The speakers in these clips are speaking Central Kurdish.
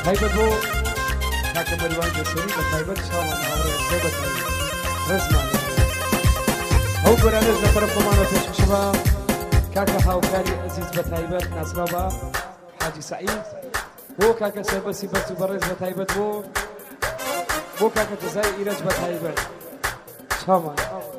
تایبەت بۆ کاکە مەریوان جەسەری بە تایبەت شاوان هاوڕێ بە تایبەت ڕێزمانە ئەو گۆرانەش لە طرف خۆمانەوە پێشکەشەوە کاکە هاوکاری ئەزیز بە تایبەت ناسراو بە حاجی سعید بۆ کاکە سەربەسی بەرز و بەڕێز بە تایبەت بۆ کاکە جەزای ئیرەج بە تایبەت چاوان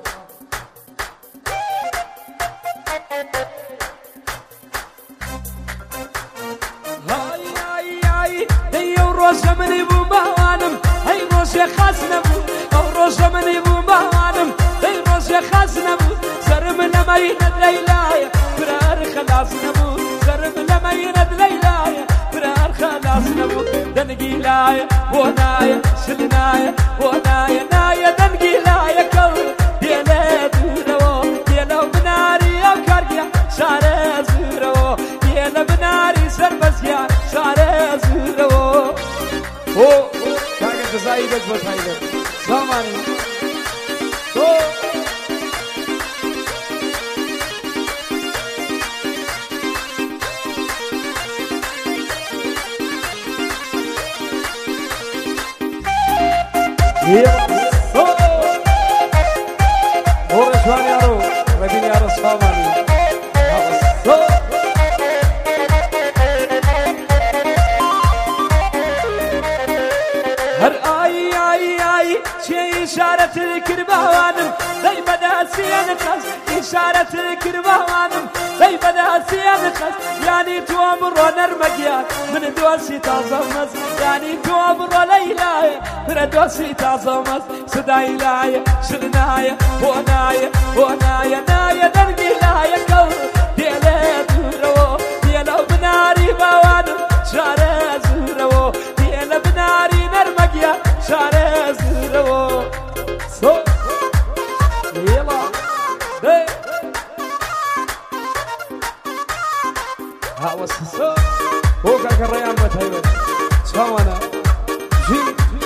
ڕۆژە منی بوو باوانم ئەی ڕۆژێ خاز نەبوو ئەو ڕۆژە منی بوو باوانم ئەی ڕۆژێ خاز نەبوو سەرم لە مەینەت لەیلایە برار خەلاص نەبوو سەرم لە مەینەت لەیلایە برار خەلاص نەبوو دەنگی لایە بۆ نایە شل نایە بۆ نایە نایە دەنگی لایە کەڵ دێلێ دوورەوە دێلە بناری ئەو کارگیە شارە زورەوە دێلە بناری سەربەزیان شارە زورەوە کاکە جەزایی بەس بە تایبەت سامانی بۆ ڕێژوان یارۆ ڕەبین یارۆ سامانی هەر إشارة الكربوانم ذي بدأ سيانخس إشارة الكربوانم ذي بدأ سيانخس يعني توامر ونرمجيان من دوسي تعظمس يعني توامر ليلاي من دوسي تعظمس صداي لاي شرنايا ونايا ونايا نايا درقي لايا كور ديلا دورو ديلا بناري بوانم شارع زورو ديلا بناري نرمجيان شارع زورو يلا hey ها وصل هو كان الريان بتهيبه سوانا جي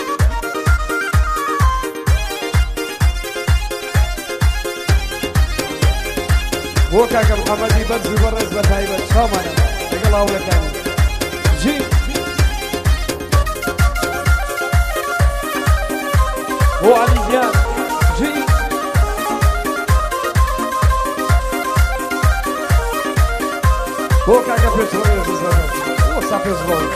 هو كان محمد يبرز يبرز بتهيبه سوانا يقول الله ولا كان جي هو علي زياد جي هو كاكا بيسوي هو سافيزول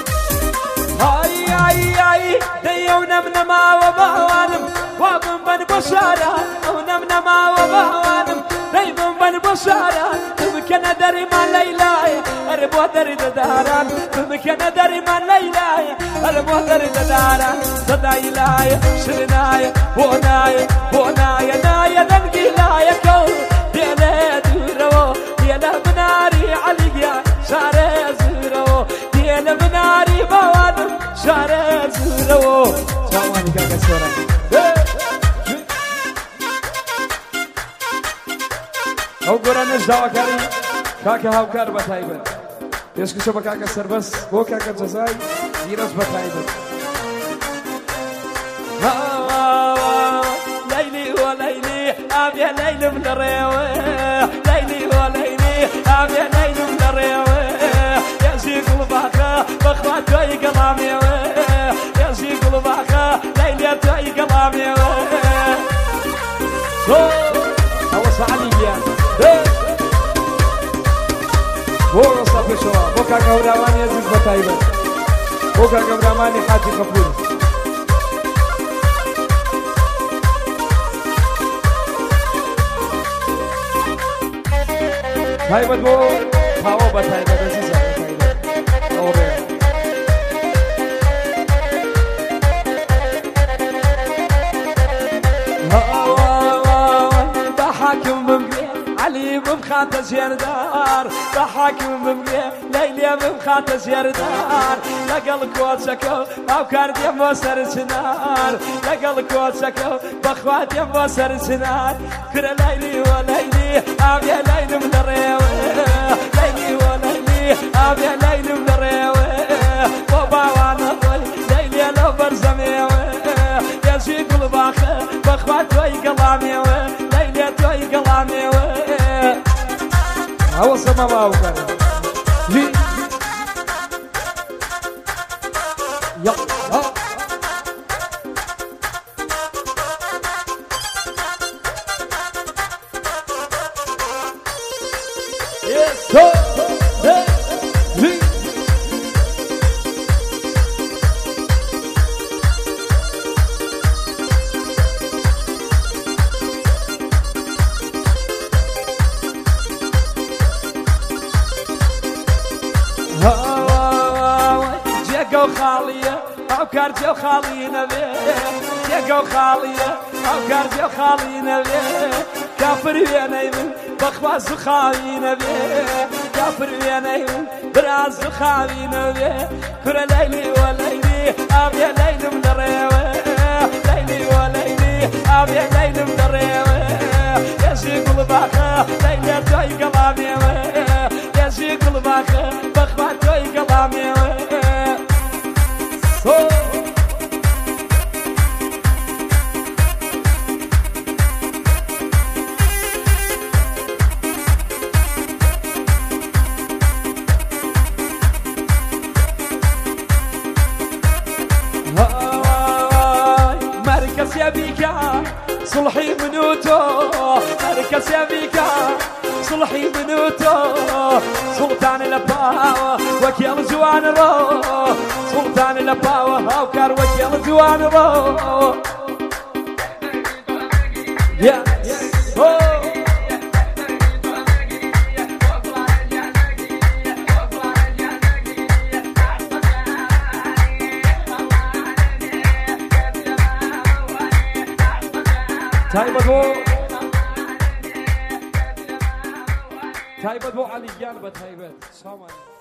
هاي ديونا من ما وبهوانم وابن بن بشارة ونمنا ما وبهوانم ديونا بن بشارة بمكان دري ما ليلاي أربو دري داران بمكان دري ما ليلاي أربو دري داران صداي لاي شرناي وناي وناي ناي دنقي لاي كو ديلا دورو ديلا بناري عليا شارع زورو ديلا بناري بوادم شارع زورو شاواني كاكا سورا او قرانش دواكاري كاكا هاوكار بتايبن يسكشو بكاكا سربس بو كاكا جزاي يرس بتايبن ليلي وليلي ابيا ليل من الريوه ليلي وليلي ابيا ليل من الريوه يا شيخ الباخه بخواتو يقلامي يا شيخ الباخه ليلي تو يقلامي هو صعلي يا هو صافي شو هو كاكا وراماني عزيز بتايبه هو كاكا وراماني حاجي كفور تایبەت بۆ تاوە بە تایبەت عزیزە ئەوڕێ بەحاکم بمگرێ عەلی بمخاتە ژێردار بەحاکم بمگرێ لەیلێ بمخاتە ژێردار لەگەڵ کۆچەکە هاوکار دێم بۆ سەر چنار لەگەڵ کۆچەکە بەخوا دێم بۆ سەر چنار کرە لەیلی وەلەیلی ئاوێ لەیلم لە ڕێوە لەیلی وەلەیلی ئاوێ لەیلم لە ڕێوە بۆ باوانە ڕۆی لەیلێ لەو بەرزەمێوە یەژی گوڵباخە بەخوا تۆی گەڵامێوە لەیلێ تۆی گەڵامێوە ئەوە سەمە باوکەرە وخالية أو كارجة وخالي نبي تيقة وخالية أو كارجة وخالي نبي كافر ويني من بخواز وخالي نبي كافر ويني من براز وخالي نبي كرة ليلي وليلي أبي ليلي مدريوة ليلي وليلي أبي ليلي مدريوة يجي قلبك ليلي توي قلامي يجي قلبك بخوا توي قلامي مركز يبيكا صلحي بنوتو مركز يبيكا صلحي بنوتو سلطان الأباوة وكيل جوان رو سلطان الأباوة هاوكار وكيل جوان رو تايبت بو علي جانبت هايبت